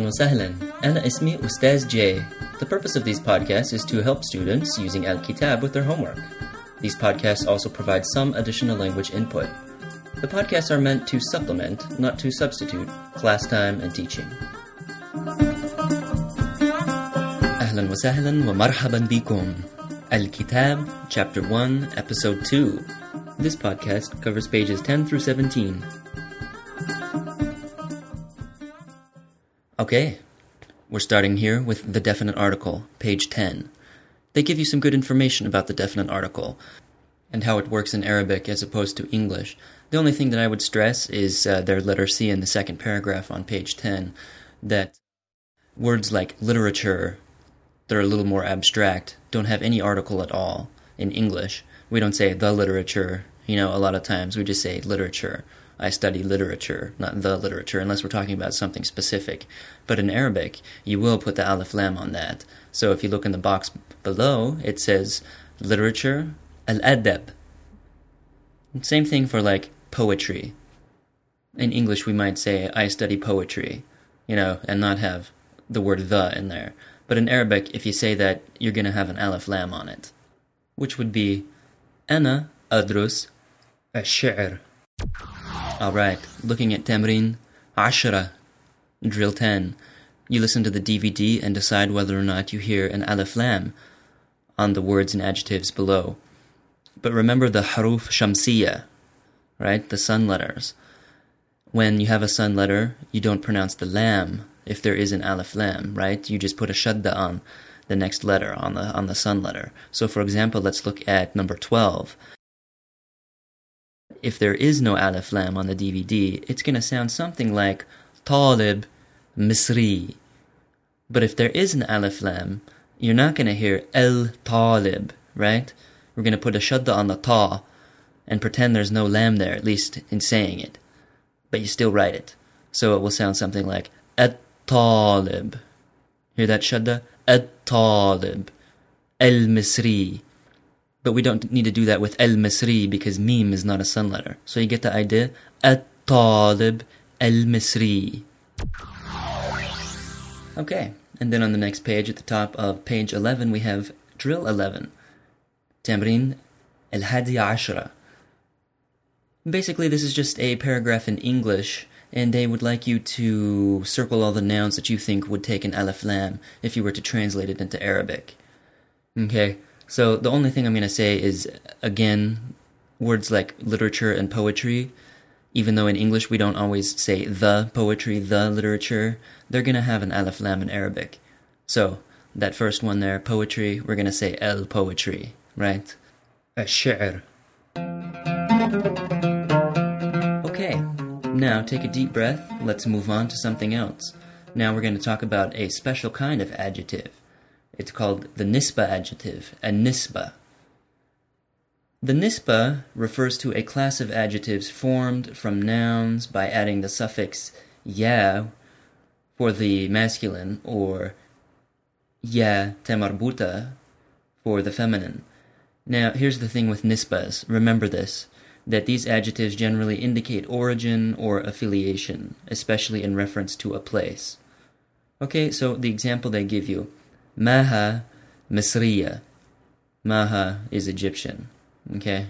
وسهلا. أنا اسمي أستاذ J. The purpose of these podcasts is to help students using Al-Kitab with their homework. These podcasts also provide some additional language input. The podcasts are meant to supplement, not to substitute, class time and teaching. أهلا وسهلا ومرحبا بكم. Al-Kitab, Chapter 1, Episode 2. This podcast covers pages 10 through 17. Okay, we're starting here with the definite article, page 10. They give you some good information about the definite article and how it works in Arabic as opposed to English. The only thing that I would stress is their letter C in the second paragraph on page 10, that words like literature, they're a little more abstract, don't have any article at all in English. We don't say the literature, a lot of times we just say literature. I study literature, not the literature, unless we're talking about something specific. But in Arabic, you will put the alif lam on that. So if you look in the box below, it says literature, al-adab. Same thing for poetry. In English, we might say, I study poetry, and not have the word the in there. But in Arabic, if you say that, you're going to have an alif lam on it, which would be أنا أدرس الشعر. Alright, looking at Tamrin 10, Drill 10. You listen to the DVD and decide whether or not you hear an alif lam on the words and adjectives below. But remember the haruf shamsiyya, right? The sun letters. When you have a sun letter, you don't pronounce the lam if there is an alif lam, right? You just put a shadda on the next letter, on the sun letter. So for example, let's look at number 12. If there is no alif lam on the DVD, it's going to sound something like Talib Misri. But if there is an alif lam, you're not going to hear El Talib, right? We're going to put a shadda on the ta and pretend there's no lam there, at least in saying it. But you still write it. So it will sound something like At Talib. Hear that shadda? At Talib. El Misri. But we don't need to do that with al-Misri because mim is not a sun letter. So you get the idea? At-Talib al-Misri. Okay, and then on the next page, at the top of page 11, we have drill 11. Tamrin al-Hadi Ashra. Basically, this is just a paragraph in English, and they would like you to circle all the nouns that you think would take an alif lam if you were to translate it into Arabic. Okay? So the only thing I'm going to say is, again, words like literature and poetry, even though in English we don't always say the poetry, the literature, they're going to have an alif lam in Arabic. So that first one there, poetry, we're going to say el poetry, right? الشعر. Okay, now take a deep breath. Let's move on to something else. Now we're going to talk about a special kind of adjective. It's called the nisba adjective, an-nisba. The nisba refers to a class of adjectives formed from nouns by adding the suffix ya for the masculine or ya tamarbuta for the feminine. Now, here's the thing with nisbas. Remember this, that these adjectives generally indicate origin or affiliation, especially in reference to a place. Okay, so the example they give you, Maha Misriya. Maha is Egyptian. Okay?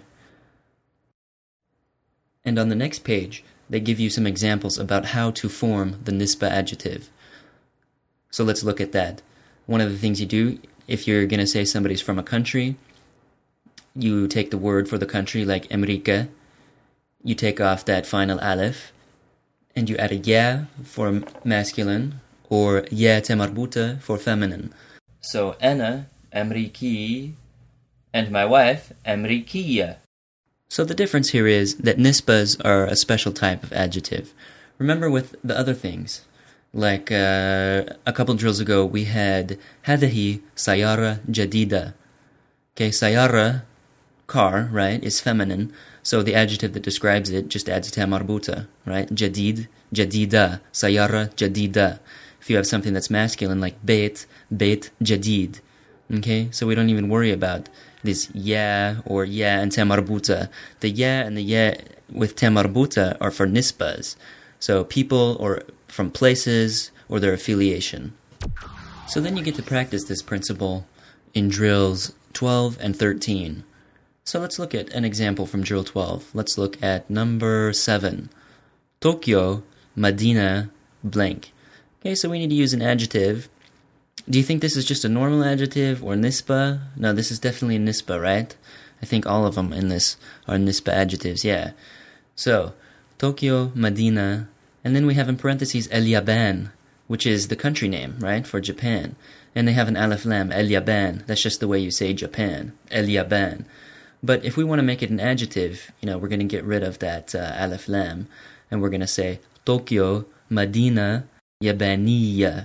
And on the next page, they give you some examples about how to form the nisba adjective. So let's look at that. One of the things you do, if you're going to say somebody's from a country, you take the word for the country, like America, you take off that final alif, and you add a ya for masculine, or ya tamarbuta for feminine. So, أنا أمريكي, and my wife, أمريكية. So the difference here is that nisbas are a special type of adjective. Remember with the other things, like a couple drills ago, we had هذه سيارة جديدة. Okay, سيارة, car, right, is feminine, so the adjective that describes it just adds ta marbuta, right? جديد, جديدة, سيارة جديدة. If you have something that's masculine, like beit jadid. Okay, so we don't even worry about this ya or ya and ta marbuta. The ya and the ya with ta marbuta are for nisbas. So people or from places or their affiliation. So then you get to practice this principle in drills 12 and 13. So let's look at an example from drill 12. Let's look at number 7. Tokyo, Medina, blank. Okay, so we need to use an adjective. Do you think this is just a normal adjective or nisba? No, this is definitely a nisba, right? I think all of them in this are nisba adjectives, yeah. So, Tokyo, Medina, and then we have in parentheses El-Yaban, which is the country name, right, for Japan. And they have an alif lam, El-Yaban. That's just the way you say Japan, El-Yaban. But if we want to make it an adjective, we're going to get rid of that alif lam, and we're going to say Tokyo, Medina, Yabaniya.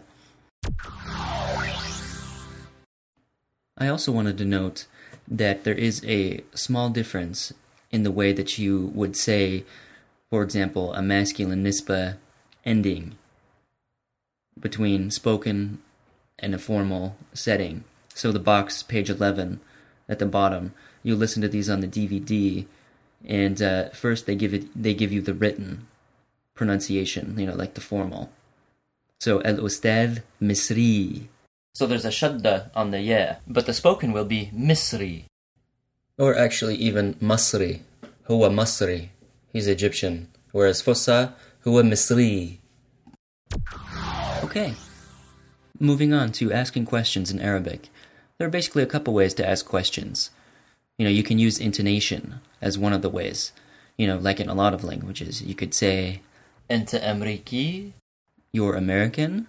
I also wanted to note that there is a small difference in the way that you would say, for example, a masculine nisba ending between spoken and a formal setting. So the box, page 11, at the bottom, you listen to these on the DVD, and first they give you the written pronunciation, like the formal. So al-ustadh Misri. So there's a shadda on the ya, but the spoken will be Misri. Or actually even Masri. Huwa Masri. He's Egyptian. Whereas Fusa, Huwa Misri. Okay. Moving on to asking questions in Arabic. There are basically a couple ways to ask questions. You can use intonation as one of the ways. Like in a lot of languages. You could say, Anta Amriki? You're American?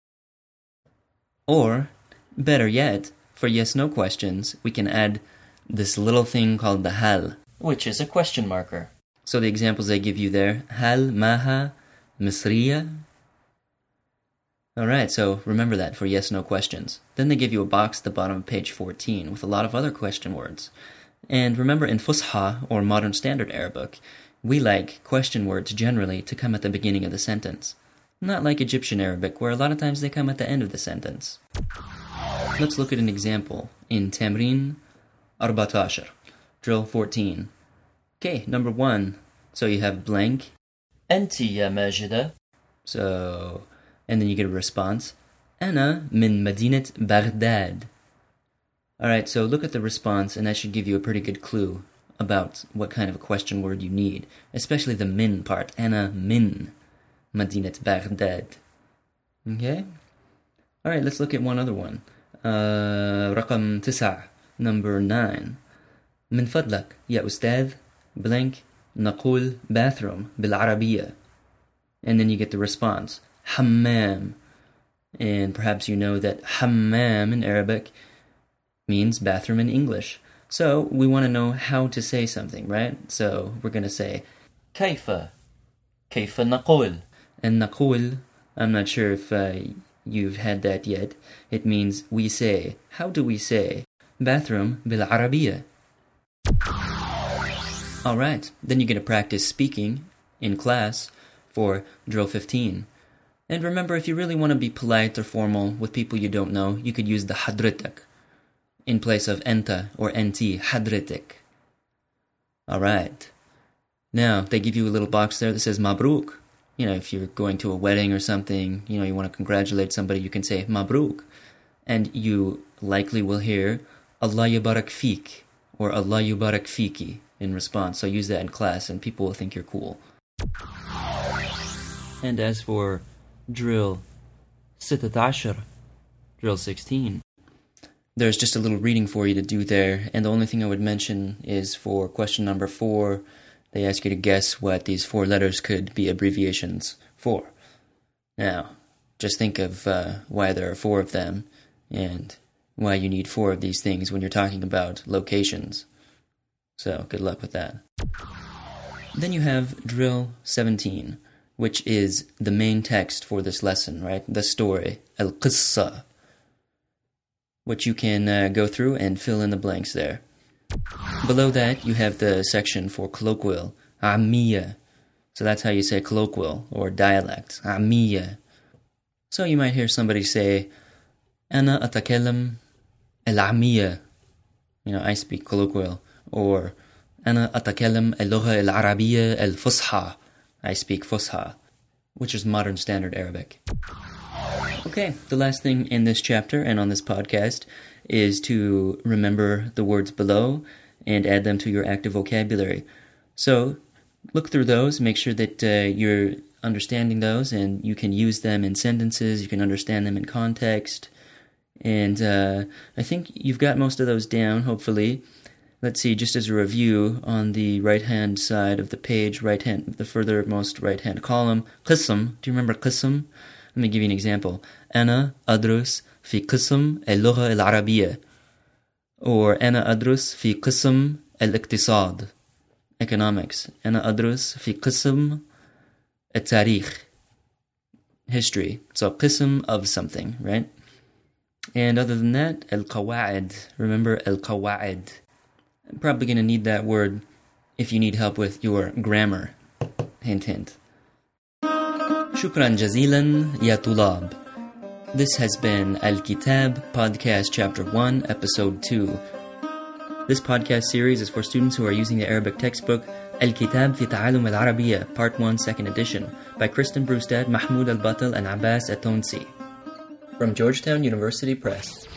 Or, better yet, for yes-no questions, we can add this little thing called the hal, which is a question marker. So the examples they give you there, hal, maha, misriya. Alright, so remember that for yes-no questions. Then they give you a box at the bottom of page 14 with a lot of other question words. And remember in Fusha, or Modern Standard Arabic, we like question words generally to come at the beginning of the sentence. Not like Egyptian Arabic, where a lot of times they come at the end of the sentence. Let's look at an example in Tamrin 14, drill 14. Okay, number 1. So you have blank. Anti ya Majida. So, and then you get a response. Ana min Madinat Baghdad. Alright, so look at the response, and that should give you a pretty good clue about what kind of a question word you need, especially the min part. Ana min Madinat Baghdad. Okay? Alright, let's look at one other one. رقم 9, number 9. من فضلك يا أستاذ blank نقول bathroom بالعربية. And then you get the response. حمام. And perhaps you know that حمام in Arabic means bathroom in English. So we want to know how to say something, right? So we're going to say كيف نقول. And نقول, I'm not sure if you've had that yet. It means we say. How do we say? Bathroom بالعربية. Alright, then you're going to practice speaking in class for drill 15. And remember, if you really want to be polite or formal with people you don't know, you could use the حضرتك in place of enta or enti, حضرتك. Alright. Now, they give you a little box there that says Mabruk. If you're going to a wedding or something, you want to congratulate somebody, you can say Mabruk. And you likely will hear Allah yubarak fik or Allah yubarak fiki in response. So use that in class and people will think you're cool. And as for drill 16, drill 16, there's just a little reading for you to do there. And the only thing I would mention is for question number 4, they ask you to guess what these 4 letters could be abbreviations for. Now, just think of why there are 4 of them and why you need 4 of these things when you're talking about locations. So, good luck with that. Then you have drill 17, which is the main text for this lesson, right? The story, al-qissa, which you can go through and fill in the blanks there. Below that, you have the section for colloquial, Ammiya. So that's how you say colloquial or dialect, Ammiya. So you might hear somebody say, أنا أتكلم العامية. I speak colloquial. Or أنا أتكلم اللغة العربية الفصحى. I speak Fusha, which is Modern Standard Arabic. Okay, the last thing in this chapter and on this podcast is to remember the words below and add them to your active vocabulary. So, look through those, make sure that you're understanding those and you can use them in sentences, you can understand them in context. And I think you've got most of those down, hopefully. Let's see, just as a review, on the right-hand side of the page, the furthermost right-hand column, قسم. Do you remember قسم? Let me give you an example. أنا أدرس في قسم اللغة العربية. Or أنا أدرس في قسم الاقتصاد. Economics. أنا أدرس في قسم التاريخ. History. So قسم of something, right? And other than that, القواعد. Remember القواعد. I'm probably going to need that word if you need help with your grammar. Hint, hint. شكرا جزيلا يا طلاب. This has been Al-Kitab Podcast Chapter 1, Episode 2. This podcast series is for students who are using the Arabic textbook Al-Kitab في تعالم العربية, Part 1, 2nd edition, by Kristen Brustad, Mahmoud Al-Batal, and Abbas Atonsi. From Georgetown University Press.